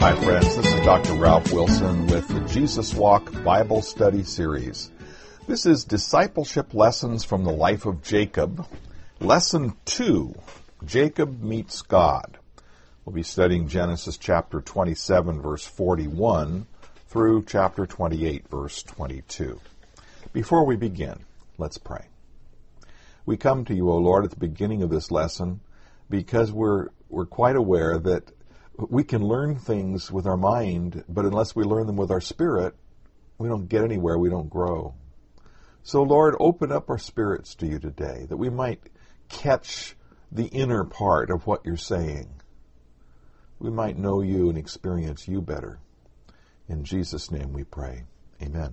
Hi friends, this is Dr. Ralph Wilson with the Jesus Walk Bible Study Series. This is Discipleship Lessons from the Life of Jacob. Lesson 2, Jacob Meets God. We'll be studying Genesis chapter 27, verse 41 through chapter 28, verse 22. Before we begin, let's pray. We come to you, O Lord, at the beginning of this lesson because we're quite aware that we can learn things with our mind, but unless we learn them with our spirit, we don't get anywhere, we don't grow. So, Lord, open up our spirits to you today, that we might catch the inner part of what you're saying. We might know you and experience you better. In Jesus' name we pray. Amen.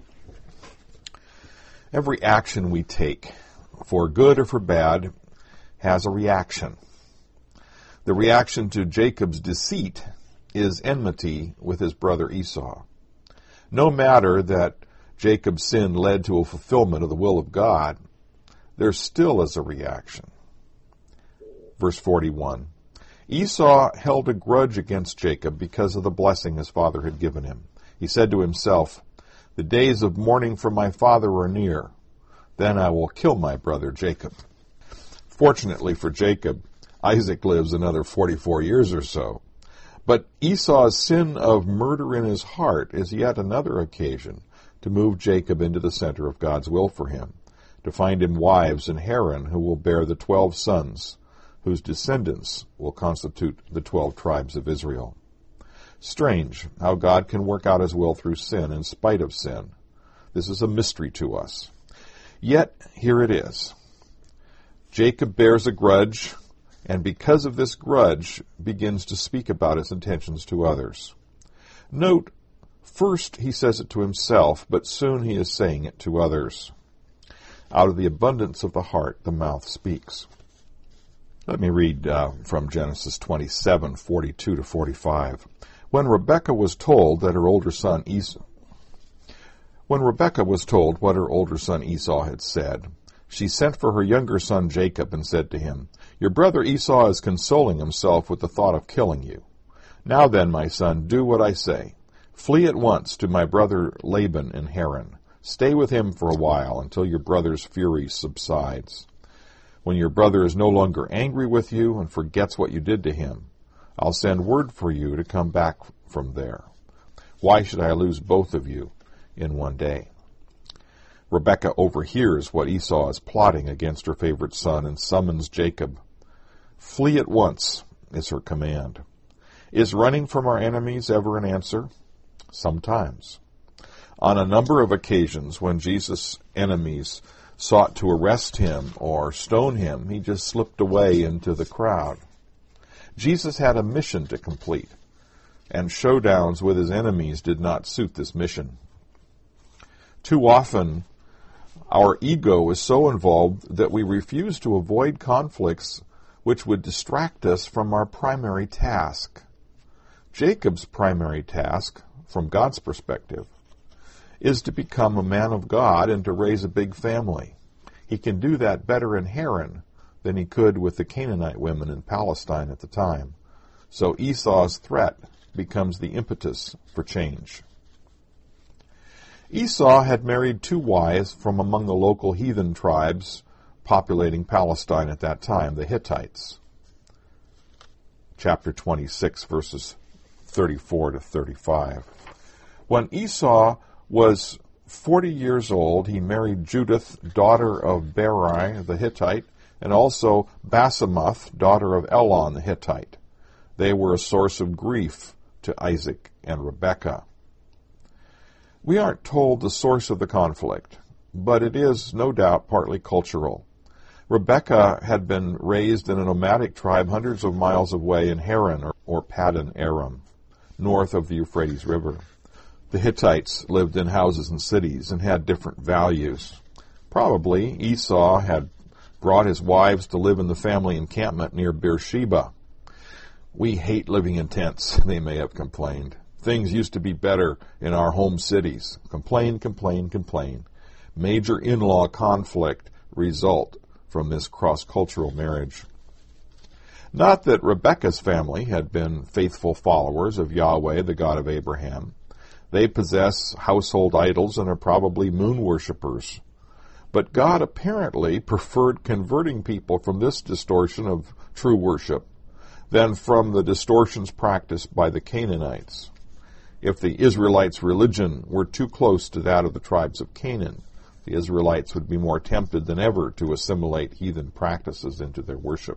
Every action we take, for good or for bad, has a reaction. The reaction to Jacob's deceit is enmity with his brother Esau. No matter that Jacob's sin led to a fulfillment of the will of God, there still is a reaction. Verse 41, Esau held a grudge against Jacob because of the blessing his father had given him. He said to himself, "The days of mourning for my father are near. Then I will kill my brother Jacob." Fortunately for Jacob, Isaac lives another 44 years or so. But Esau's sin of murder in his heart is yet another occasion to move Jacob into the center of God's will for him, to find him wives in Haran who will bear the 12 sons, whose descendants will constitute the 12 tribes of Israel. Strange how God can work out his will through sin in spite of sin. This is a mystery to us. Yet, here it is. Jacob bears a grudge, and because of this grudge, begins to speak about his intentions to others. Note, first he says it to himself, but soon he is saying it to others. Out of the abundance of the heart, the mouth speaks. Let me read from Genesis 27, 42 to 45. When Rebekah was told what her older son Esau had said, she sent for her younger son Jacob and said to him, "Your brother Esau is consoling himself with the thought of killing you. Now then, my son, do what I say. Flee at once to my brother Laban in Haran. Stay with him for a while until your brother's fury subsides. When your brother is no longer angry with you and forgets what you did to him, I'll send word for you to come back from there. Why should I lose both of you in one day?" Rebekah overhears what Esau is plotting against her favorite son and summons Jacob. Flee at once is her command. Is running from our enemies ever an answer? Sometimes. On a number of occasions when Jesus' enemies sought to arrest him or stone him, he just slipped away into the crowd. Jesus had a mission to complete, and showdowns with his enemies did not suit this mission. Too often, our ego is so involved that we refuse to avoid conflicts which would distract us from our primary task. Jacob's primary task, from God's perspective, is to become a man of God and to raise a big family. He can do that better in Haran than he could with the Canaanite women in Palestine at the time. So Esau's threat becomes the impetus for change. Esau had married 2 wives from among the local heathen tribes populating Palestine at that time, the Hittites. Chapter 26, verses 34 to 35. When Esau was 40 years old, he married Judith, daughter of Berai the Hittite, and also Basemath, daughter of Elon the Hittite. They were a source of grief to Isaac and Rebekah. We aren't told the source of the conflict, but it is no doubt partly cultural. Rebekah had been raised in a nomadic tribe hundreds of miles away in Haran or Paddan Aram, north of the Euphrates River. The Hittites lived in houses and cities and had different values. Probably Esau had brought his wives to live in the family encampment near Beersheba. "We hate living in tents," they may have complained. "Things used to be better in our home cities." Complain, complain, complain. Major in-law conflict result from this cross-cultural marriage. Not that Rebekah's family had been faithful followers of Yahweh, the God of Abraham. They possess household idols and are probably moon worshippers. But God apparently preferred converting people from this distortion of true worship than from the distortions practiced by the Canaanites. If the Israelites' religion were too close to that of the tribes of Canaan, the Israelites would be more tempted than ever to assimilate heathen practices into their worship.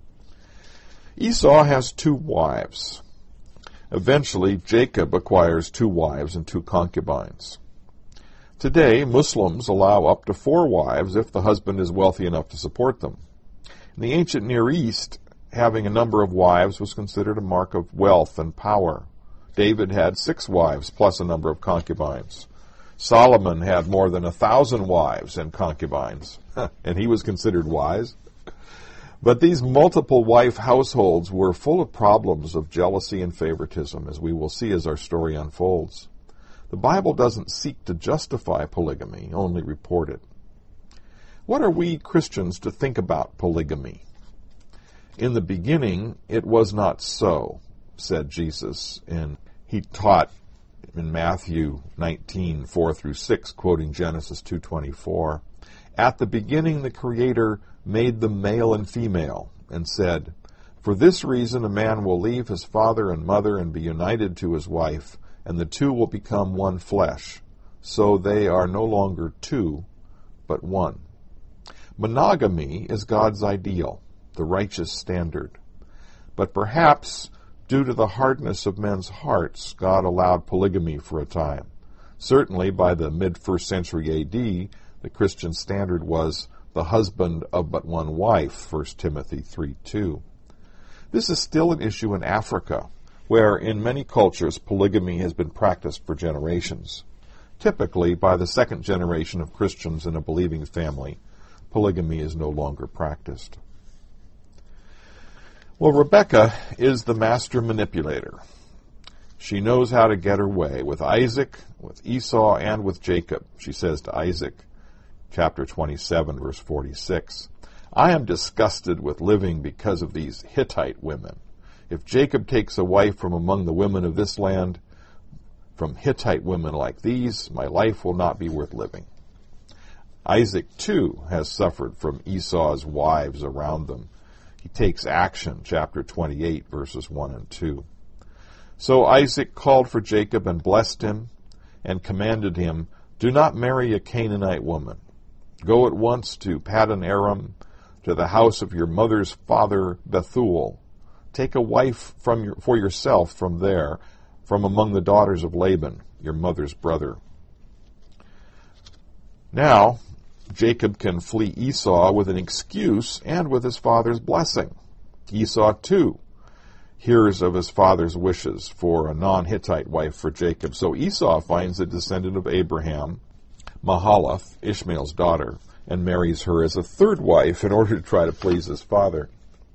Esau has 2 wives. Eventually, Jacob acquires 2 wives and 2 concubines. Today, Muslims allow up to 4 wives if the husband is wealthy enough to support them. In the ancient Near East, having a number of wives was considered a mark of wealth and power. David had 6 wives plus a number of concubines. Solomon had more than 1,000 wives and concubines, and he was considered wise. But these multiple wife households were full of problems of jealousy and favoritism, as we will see as our story unfolds. The Bible doesn't seek to justify polygamy, only report it. What are we Christians to think about polygamy? In the beginning, it was not so, said Jesus, and he taught in Matthew 19, 4-6, quoting Genesis 2:24. At the beginning, the Creator made them male and female, and said, "For this reason a man will leave his father and mother and be united to his wife, and the 2 will become one flesh. So they are no longer 2, but 1. Monogamy is God's ideal, the righteous standard. But perhaps, due to the hardness of men's hearts, God allowed polygamy for a time. Certainly, by the mid-1st century A.D., the Christian standard was the husband of but 1 wife, 1 Timothy 3:2. This is still an issue in Africa, where in many cultures polygamy has been practiced for generations. Typically, by the 2nd generation of Christians in a believing family, polygamy is no longer practiced. Well, Rebekah is the master manipulator. She knows how to get her way with Isaac, with Esau, and with Jacob. She says to Isaac, chapter 27, verse 46, "I am disgusted with living because of these Hittite women. If Jacob takes a wife from among the women of this land, from Hittite women like these, my life will not be worth living." Isaac, too, has suffered from Esau's wives around them. He takes action, chapter 28, verses 1 and 2. So Isaac called for Jacob and blessed him and commanded him, "Do not marry a Canaanite woman. Go at once to Paddan Aram, to the house of your mother's father Bethuel. Take a wife for yourself from there, from among the daughters of Laban, your mother's brother." Now, Jacob can flee Esau with an excuse and with his father's blessing. Esau, too, hears of his father's wishes for a non-Hittite wife for Jacob. So Esau finds a descendant of Abraham, Mahalath, Ishmael's daughter, and marries her as a 3rd wife in order to try to please his father.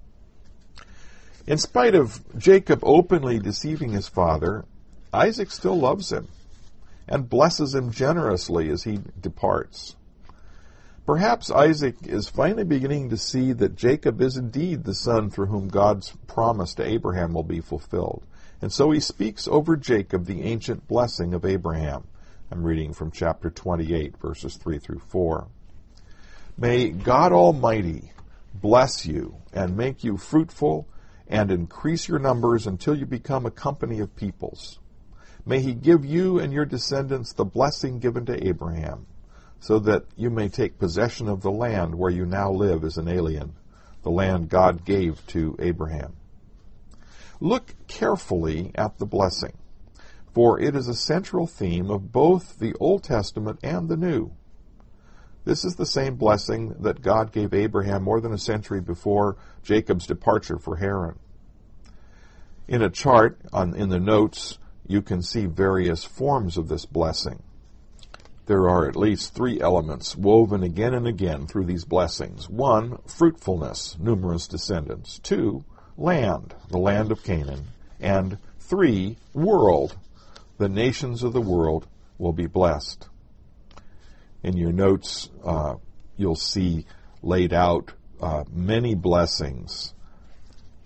In spite of Jacob openly deceiving his father, Isaac still loves him and blesses him generously as he departs. Perhaps Isaac is finally beginning to see that Jacob is indeed the son through whom God's promise to Abraham will be fulfilled. And so he speaks over Jacob the ancient blessing of Abraham. I'm reading from chapter 28, verses 3-4. "May God Almighty bless you and make you fruitful and increase your numbers until you become a company of peoples. May he give you and your descendants the blessing given to Abraham, so that you may take possession of the land where you now live as an alien, the land God gave to Abraham." Look carefully at the blessing, for it is a central theme of both the Old Testament and the New. This is the same blessing that God gave Abraham more than a century before Jacob's departure for Haran. In a chart in the notes, you can see various forms of this blessing. There are at least 3 elements woven again and again through these blessings. 1, fruitfulness, numerous descendants. 2, land, the land of Canaan. And 3, world, the nations of the world will be blessed. In your notes, you'll see laid out many blessings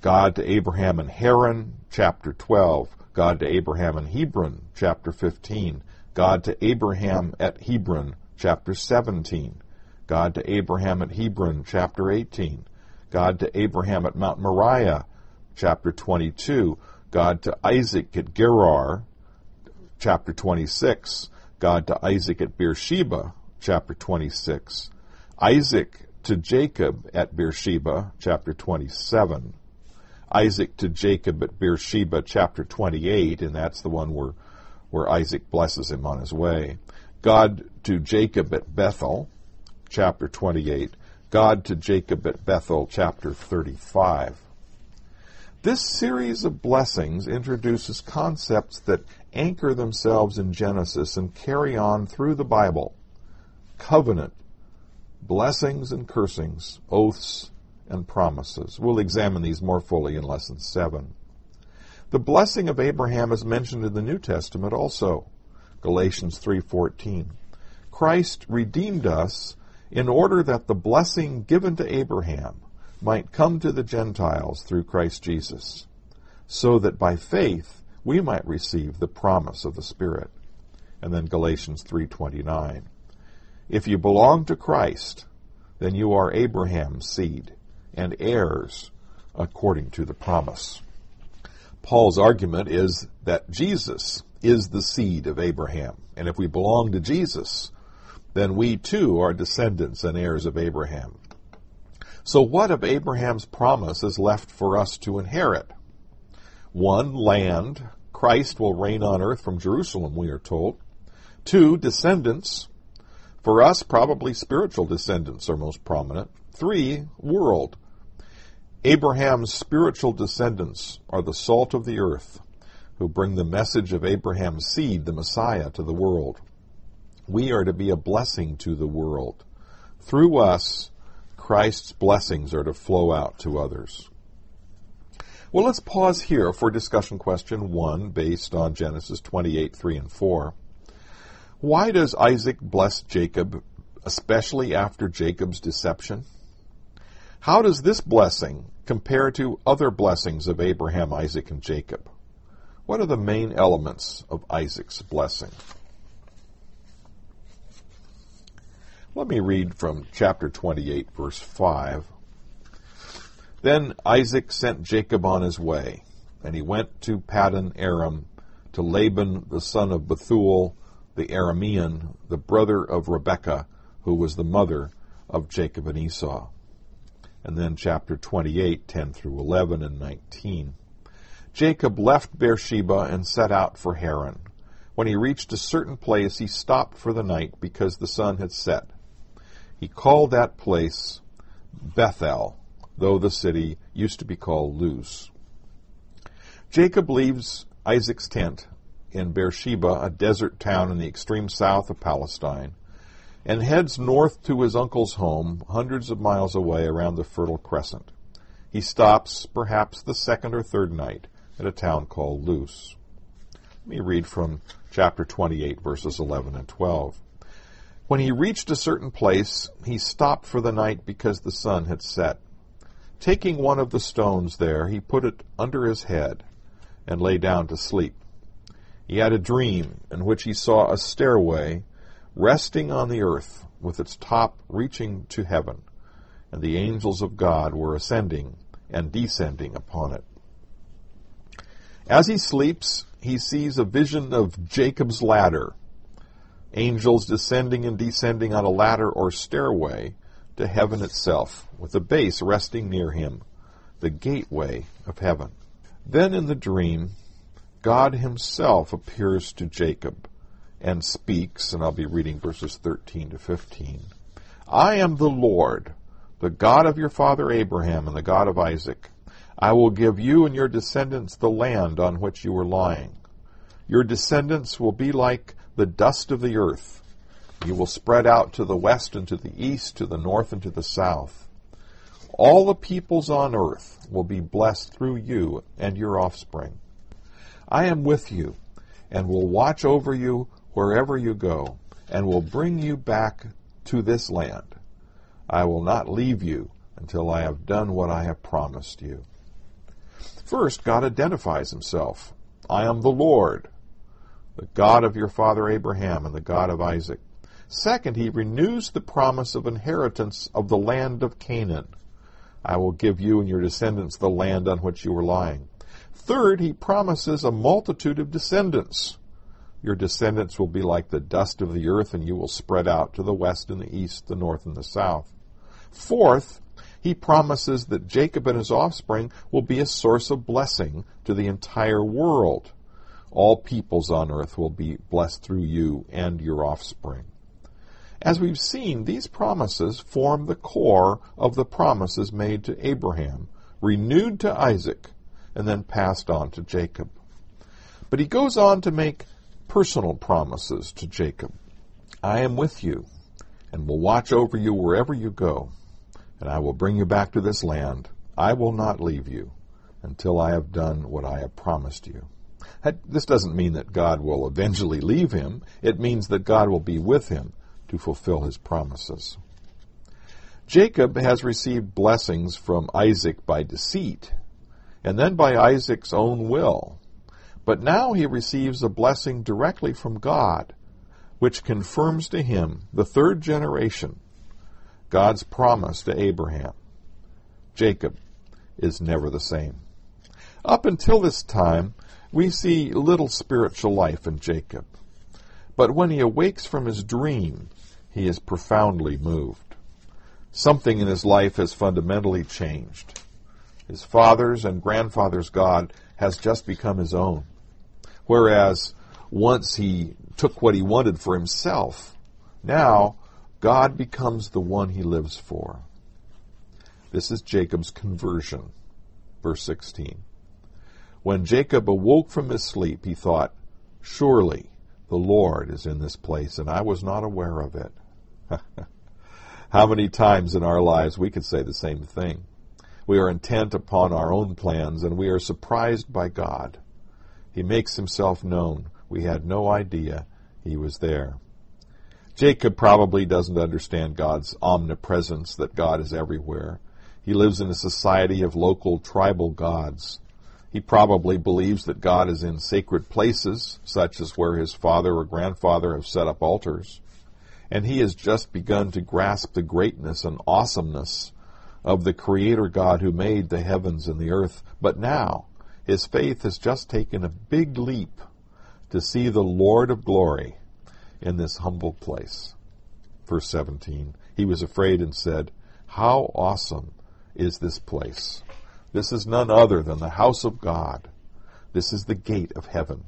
God to Abraham in Haran, chapter 12. God to Abraham in Hebron, chapter 15. God to Abraham at Hebron, chapter 17. God to Abraham at Hebron, chapter 18. God to Abraham at Mount Moriah, chapter 22. God to Isaac at Gerar, chapter 26. God to Isaac at Beersheba, chapter 26. Isaac to Jacob at Beersheba, chapter 27. Isaac to Jacob at Beersheba, chapter 28, and that's the one where Isaac blesses him on his way. God to Jacob at Bethel, chapter 28. God to Jacob at Bethel, chapter 35. This series of blessings introduces concepts that anchor themselves in Genesis and carry on through the Bible. Covenant, blessings and cursings, oaths and promises. We'll examine these more fully in Lesson 7. The blessing of Abraham is mentioned in the New Testament also. Galatians 3:14. Christ redeemed us in order that the blessing given to Abraham might come to the Gentiles through Christ Jesus, so that by faith we might receive the promise of the Spirit. And then Galatians 3:29. If you belong to Christ, then you are Abraham's seed and heirs according to the promise. Paul's argument is that Jesus is the seed of Abraham, and if we belong to Jesus, then we too are descendants and heirs of Abraham. So what of Abraham's promise is left for us to inherit? 1, land. Christ will reign on earth from Jerusalem, we are told. 2, descendants. For us, probably spiritual descendants are most prominent. 3, world. Abraham's spiritual descendants are the salt of the earth, who bring the message of Abraham's seed, the Messiah, to the world. We are to be a blessing to the world. Through us, Christ's blessings are to flow out to others. Well, let's pause here for discussion question 1, based on Genesis 28:3 and 4. Why does Isaac bless Jacob, especially after Jacob's deception? How does this blessing compare to other blessings of Abraham, Isaac, and Jacob? What are the main elements of Isaac's blessing? Let me read from chapter 28, verse 5. Then Isaac sent Jacob on his way, and he went to Paddan Aram, to Laban the son of Bethuel, the Aramean, the brother of Rebekah, who was the mother of Jacob and Esau. And then chapter 28, 10 through 11 and 19. Jacob left Beersheba and set out for Haran. When he reached a certain place, he stopped for the night because the sun had set. He called that place Bethel, though the city used to be called Luz. Jacob leaves Isaac's tent in Beersheba, a desert town in the extreme south of Palestine, and heads north to his uncle's home, hundreds of miles away around the Fertile Crescent. He stops, perhaps the second or third night, at a town called Luz. Let me read from chapter 28, verses 11 and 12. When he reached a certain place, he stopped for the night because the sun had set. Taking one of the stones there, he put it under his head and lay down to sleep. He had a dream in which he saw a stairway resting on the earth with its top reaching to heaven, and the angels of God were ascending and descending upon it. As he sleeps, he sees a vision of Jacob's ladder, angels descending and descending on a ladder or stairway to heaven itself, with a base resting near him, the gateway of heaven. Then in the dream, God himself appears to Jacob and speaks, and I'll be reading verses 13 to 15. I am the Lord, the God of your father Abraham and the God of Isaac. I will give you and your descendants the land on which you are lying. Your descendants will be like the dust of the earth. You will spread out to the west and to the east, to the north and to the south. All the peoples on earth will be blessed through you and your offspring. I am with you and will watch over you wherever you go, and will bring you back to this land. I will not leave you until I have done what I have promised you. First, God identifies himself. I am the Lord, the God of your father Abraham and the God of Isaac. Second, he renews the promise of inheritance of the land of Canaan. I will give you and your descendants the land on which you are lying. Third, he promises a multitude of descendants. Your descendants will be like the dust of the earth, and you will spread out to the west and the east, the north and the south. Fourth, he promises that Jacob and his offspring will be a source of blessing to the entire world. All peoples on earth will be blessed through you and your offspring. As we've seen, these promises form the core of the promises made to Abraham, renewed to Isaac, and then passed on to Jacob. But he goes on to make personal promises to Jacob. I am with you, and will watch over you wherever you go, and I will bring you back to this land. I will not leave you until I have done what I have promised you. This doesn't mean that God will eventually leave him. It means that God will be with him to fulfill his promises. Jacob has received blessings from Isaac by deceit, and then by Isaac's own will. But now he receives a blessing directly from God, which confirms to him, the third generation, God's promise to Abraham. Jacob is never the same. Up until this time, we see little spiritual life in Jacob. But when he awakes from his dream, he is profoundly moved. Something in his life has fundamentally changed. His father's and grandfather's God has just become his own. Whereas once he took what he wanted for himself, now God becomes the one he lives for. This is Jacob's conversion. Verse 16. When Jacob awoke from his sleep, he thought, surely the Lord is in this place, and I was not aware of it. How many times in our lives we could say the same thing? We are intent upon our own plans, and we are surprised by God. He makes himself known. We had no idea he was there. Jacob probably doesn't understand God's omnipresence, that God is everywhere. He lives in a society of local tribal gods. He probably believes that God is in sacred places, such as where his father or grandfather have set up altars. And he has just begun to grasp the greatness and awesomeness of the Creator God who made the heavens and the earth. But now, his faith has just taken a big leap to see the Lord of glory in this humble place. Verse 17, he was afraid and said, how awesome is this place! This is none other than the house of God. This is the gate of heaven.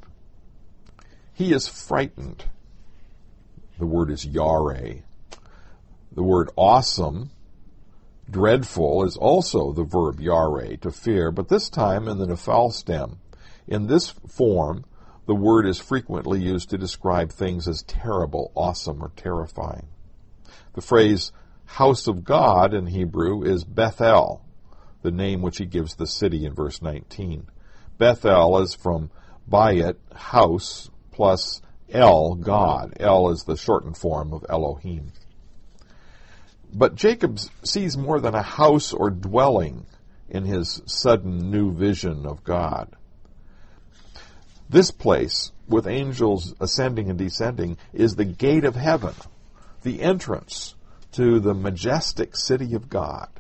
He is frightened. The word is yare. The word awesome, dreadful, is also the verb yare, to fear, but this time in the nephal stem. In this form, the word is frequently used to describe things as terrible, awesome, or terrifying. The phrase house of God in Hebrew is Bethel, the name which he gives the city in verse 19. Bethel is from Bayit, house, plus El, God. El is the shortened form of Elohim. But Jacob sees more than a house or dwelling in his sudden new vision of God. This place, with angels ascending and descending, is the gate of heaven, the entrance to the majestic city of God.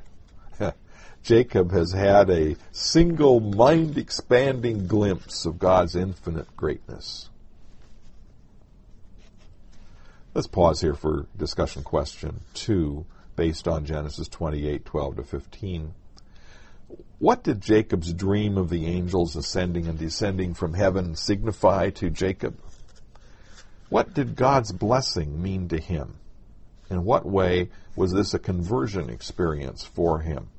Jacob has had a single mind-expanding glimpse of God's infinite greatness. Let's pause here for discussion question 2, based on Genesis 28:12-15. What did Jacob's dream of the angels ascending and descending from heaven signify to Jacob? What did God's blessing mean to him? In what way was this a conversion experience for him?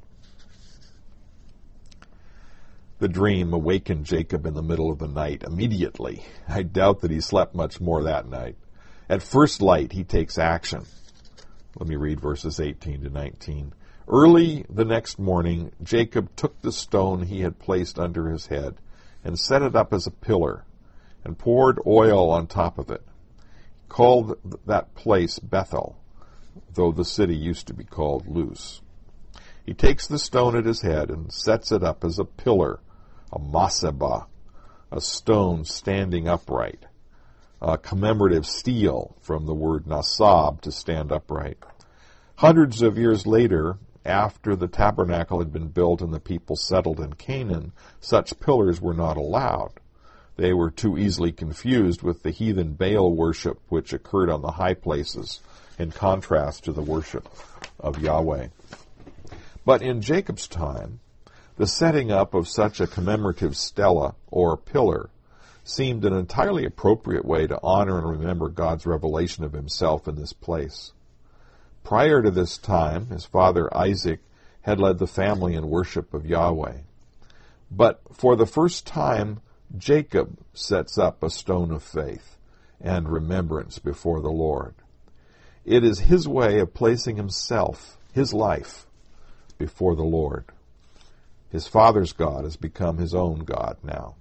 The dream awakened Jacob in the middle of the night immediately. I doubt that he slept much more that night. At first light, he takes action. Let me read verses 18-19. Early the next morning, Jacob took the stone he had placed under his head and set it up as a pillar and poured oil on top of it. He called that place Bethel, though the city used to be called Luz. He takes the stone at his head and sets it up as a pillar, a masebah, a stone standing upright, a commemorative stele from the word nasab, to stand upright. Hundreds of years later, after the tabernacle had been built and the people settled in Canaan, such pillars were not allowed. They were too easily confused with the heathen Baal worship which occurred on the high places, in contrast to the worship of Yahweh. But in Jacob's time, the setting up of such a commemorative stela, or pillar, seemed an entirely appropriate way to honor and remember God's revelation of himself in this place. Prior to this time, his father Isaac had led the family in worship of Yahweh. But for the first time, Jacob sets up a stone of faith and remembrance before the Lord. It is his way of placing himself, his life, before the Lord. His father's God has become his own God now.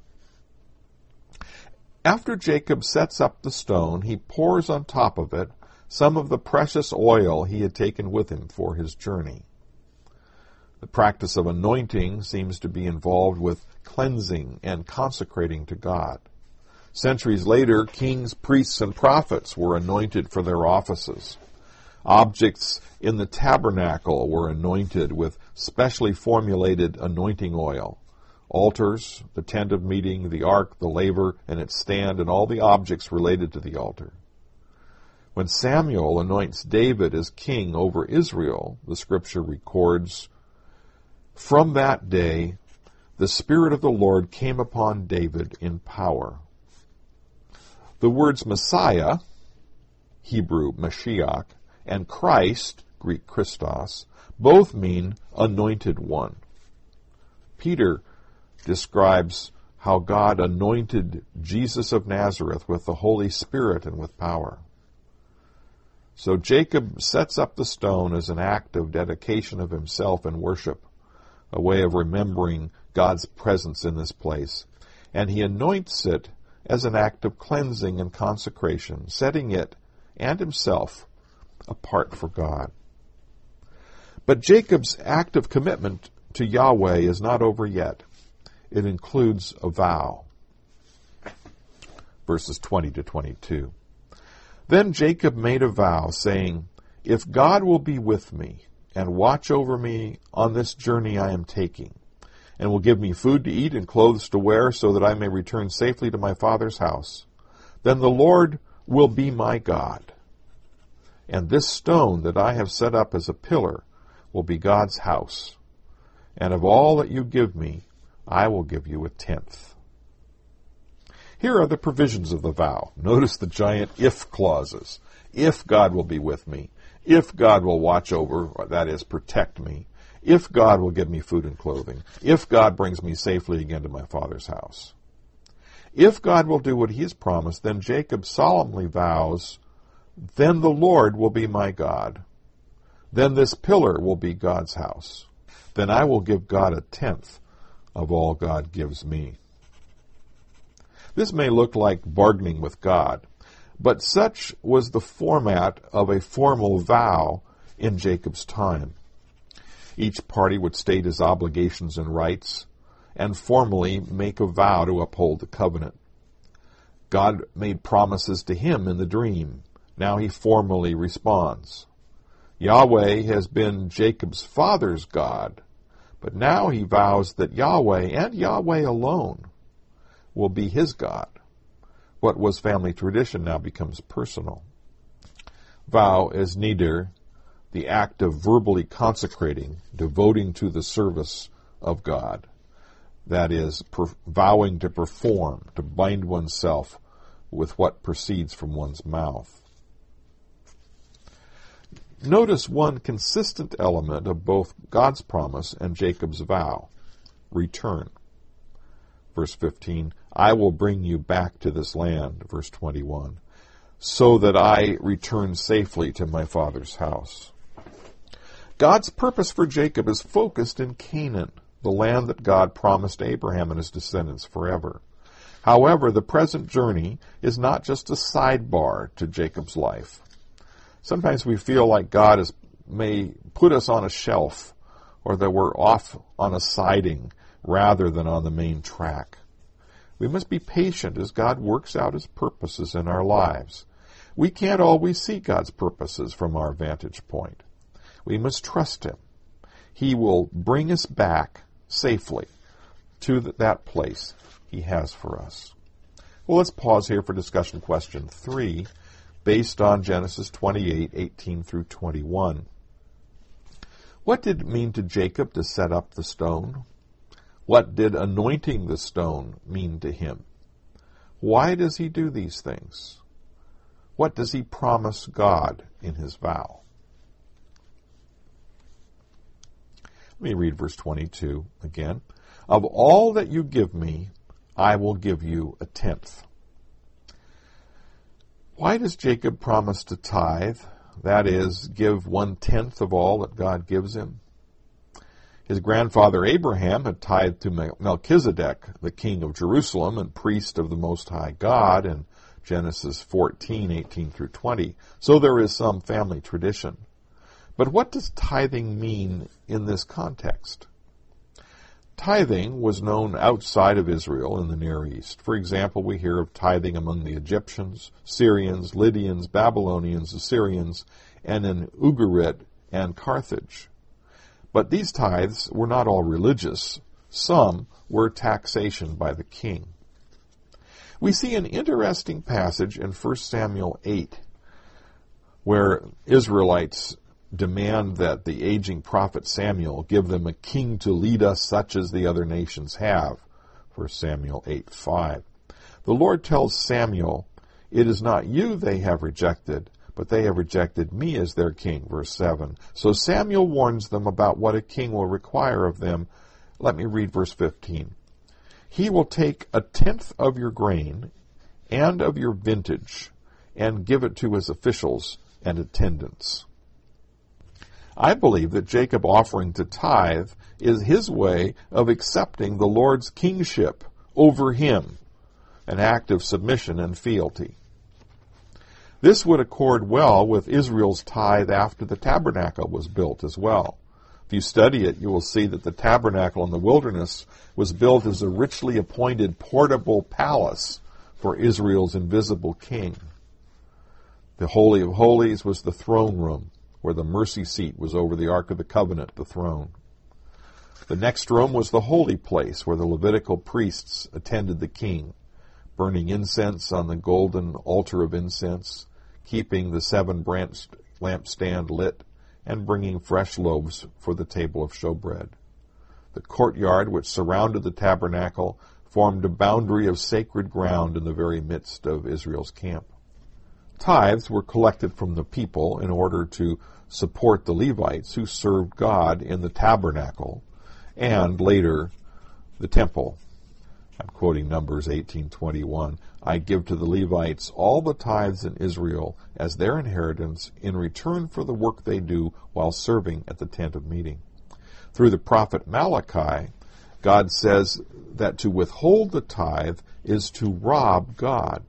After Jacob sets up the stone, he pours on top of it some of the precious oil he had taken with him for his journey. The practice of anointing seems to be involved with cleansing and consecrating to God. Centuries later, kings, priests, and prophets were anointed for their offices. Objects in the tabernacle were anointed with specially formulated anointing oil. Altars, the tent of meeting, the ark, the laver, and its stand, and all the objects related to the altar. When Samuel anoints David as king over Israel, the scripture records, "From that day the Spirit of the Lord came upon David in power." The words Messiah, Hebrew Mashiach, and Christ, Greek Christos, both mean anointed one. Peter describes how God anointed Jesus of Nazareth with the Holy Spirit and with power. So Jacob sets up the stone as an act of dedication of himself in worship, a way of remembering God's presence in this place, and he anoints it as an act of cleansing and consecration, setting it and himself apart for God. But Jacob's act of commitment to Yahweh is not over yet. It includes a vow. Verses 20 to 22. Then Jacob made a vow, saying, "If God will be with me and watch over me on this journey I am taking, and will give me food to eat and clothes to wear so that I may return safely to my father's house, then the Lord will be my God. And this stone that I have set up as a pillar will be God's house. And of all that you give me, I will give you a tenth." Here are the provisions of the vow. Notice the giant if clauses. If God will be with me. If God will watch over, or that is, protect me. If God will give me food and clothing. If God brings me safely again to my father's house. If God will do what he has promised, then Jacob solemnly vows, "Then the Lord will be my God. Then this pillar will be God's house. Then I will give God a tenth of all God gives me." This may look like bargaining with God, but such was the format of a formal vow in Jacob's time. Each party would state his obligations and rights, and formally make a vow to uphold the covenant. God made promises to him in the dream. Now he formally responds. Yahweh has been Jacob's father's God, but now he vows that Yahweh, and Yahweh alone, will be his God. What was family tradition now becomes personal. Vow is neither the act of verbally consecrating, devoting to the service of God. That is, vowing to perform, to bind oneself with what proceeds from one's mouth. Notice one consistent element of both God's promise and Jacob's vow: return. Verse 15, "I will bring you back to this land," verse 21, "so that I return safely to my father's house." God's purpose for Jacob is focused in Canaan, the land that God promised Abraham and his descendants forever. However, the present journey is not just a sidebar to Jacob's life. Sometimes we feel like God may put us on a shelf or that we're off on a siding rather than on the main track. We must be patient as God works out His purposes in our lives. We can't always see God's purposes from our vantage point. We must trust Him. He will bring us back safely to that place He has for us. Well, let's pause here for discussion question 3, based on Genesis 28:18 through 21. What did it mean to Jacob to set up the stone? What did anointing the stone mean to him? Why does he do these things? What does he promise God in his vow? Let me read verse 22 again. Of all that you give me, I will give you a tenth. Why does Jacob promise to tithe? That is, give 1/10 of all that God gives him. His grandfather Abraham had tithed to Melchizedek, the king of Jerusalem and priest of the Most High God, in Genesis 14:18 through 20. So there is some family tradition. But what does tithing mean in this context? Tithing was known outside of Israel in the Near East. For example, we hear of tithing among the Egyptians, Syrians, Lydians, Babylonians, Assyrians, and in Ugarit and Carthage. But these tithes were not all religious. Some were taxation by the king. We see an interesting passage in 1 Samuel 8, where Israelites demand that the aging prophet Samuel give them a king to lead us such as the other nations have. 1 Samuel 8:5. The Lord tells Samuel, "It is not you they have rejected, but they have rejected me as their king." Verse 7. So Samuel warns them about what a king will require of them. Let me read verse 15. He will take 1/10 of your grain and of your vintage and give it to his officials and attendants. I believe that Jacob offering to tithe is his way of accepting the Lord's kingship over him, an act of submission and fealty. This would accord well with Israel's tithe after the tabernacle was built as well. If you study it, you will see that the tabernacle in the wilderness was built as a richly appointed portable palace for Israel's invisible king. The Holy of Holies was the throne room, where the mercy seat was over the Ark of the Covenant, the throne. The next room was the holy place, where the Levitical priests attended the king, burning incense on the golden altar of incense, keeping the 7-branched lampstand lit, and bringing fresh loaves for the table of showbread. The courtyard which surrounded the tabernacle formed a boundary of sacred ground in the very midst of Israel's camp. Tithes were collected from the people in order to support the Levites who served God in the tabernacle and later the temple. I'm quoting Numbers 18:21. I give to the Levites all the tithes in Israel as their inheritance in return for the work they do while serving at the tent of meeting. Through the prophet Malachi, God says that to withhold the tithe is to rob God.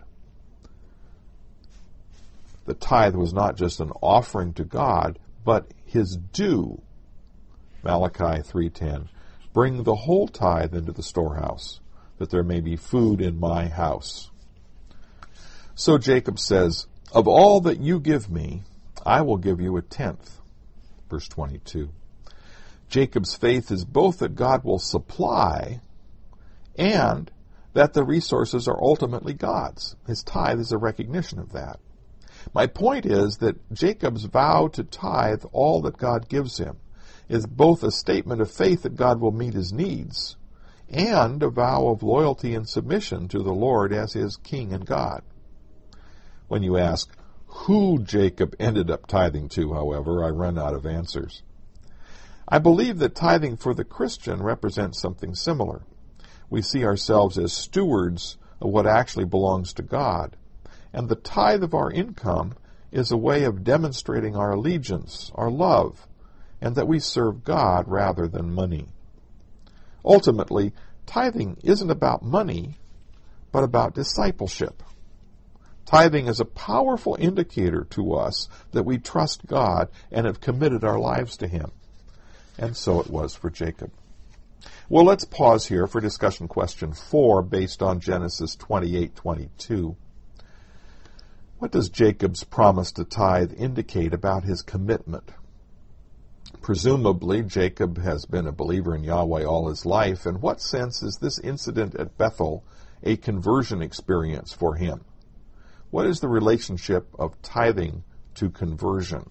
The tithe was not just an offering to God, but his due. Malachi 3:10. Bring the whole tithe into the storehouse, that there may be food in my house. So Jacob says, of all that you give me, I will give you 1/10. Verse 22. Jacob's faith is both that God will supply and that the resources are ultimately God's. His tithe is a recognition of that. My point is that Jacob's vow to tithe all that God gives him is both a statement of faith that God will meet his needs and a vow of loyalty and submission to the Lord as his king and God. When you ask who Jacob ended up tithing to, however, I run out of answers. I believe that tithing for the Christian represents something similar. We see ourselves as stewards of what actually belongs to God, and the tithe of our income is a way of demonstrating our allegiance, our love, and that we serve God rather than money. Ultimately, tithing isn't about money, but about discipleship. Tithing is a powerful indicator to us that we trust God and have committed our lives to Him. And so it was for Jacob. Well, let's pause here for discussion question 4 based on Genesis 28:22. What does Jacob's promise to tithe indicate about his commitment? Presumably, Jacob has been a believer in Yahweh all his life. In what sense is this incident at Bethel a conversion experience for him? What is the relationship of tithing to conversion?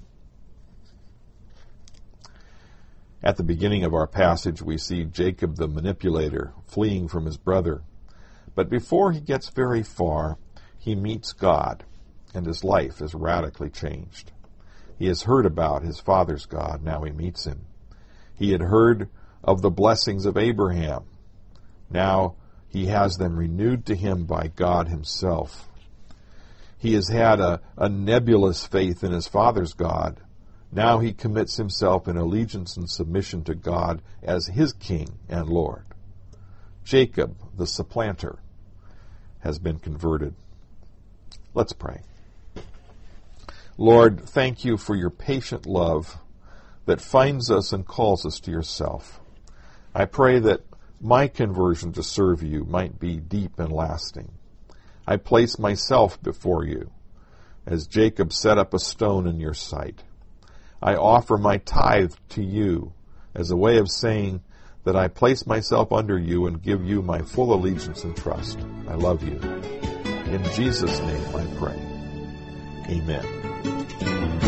At the beginning of our passage, we see Jacob the manipulator fleeing from his brother. But before he gets very far, he meets God, and his life is radically changed. He has heard about his father's God. Now he meets him. He had heard of the blessings of Abraham. Now he has them renewed to him by God himself. He has had a nebulous faith in his father's God. Now he commits himself in allegiance and submission to God as his king and Lord. Jacob, the supplanter, has been converted. Let's pray. Lord, thank you for your patient love that finds us and calls us to yourself. I pray that my conversion to serve you might be deep and lasting. I place myself before you as Jacob set up a stone in your sight. I offer my tithe to you as a way of saying that I place myself under you and give you my full allegiance and trust. I love you. In Jesus' name I pray. Amen.